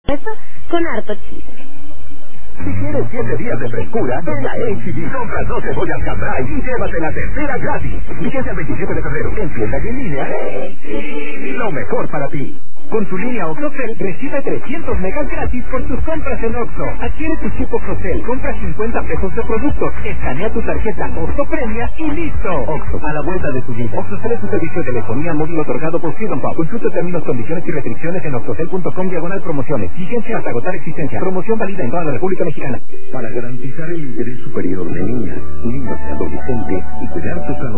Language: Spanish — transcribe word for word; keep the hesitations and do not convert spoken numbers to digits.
Eso con harto chiste. Si quieres siete días de frescura, ven a H E B. Compra dos cebollas Cambrai y llévate la tercera gratis. Vigencia el veintisiete de febrero. En tienda y en línea. Lo mejor para ti. Con tu línea Oxocel, recibe trescientos megas gratis por tus compras en Oxxo. Adquiere tu chip Oxocel, compra cincuenta pesos de productos, escanea tu tarjeta Oxxo Premia y listo. Oxxo, a la vuelta de tu vida. Oxxocel es un servicio de telefonía móvil otorgado por Freedom Pub. Consulta términos, condiciones y restricciones en oxocel punto com diagonal promociones. Vigencia hasta agotar existencia. Promoción válida en toda la República Mexicana. Para garantizar el interés superior de niñas, niños y adolescentes y cuidar su salud.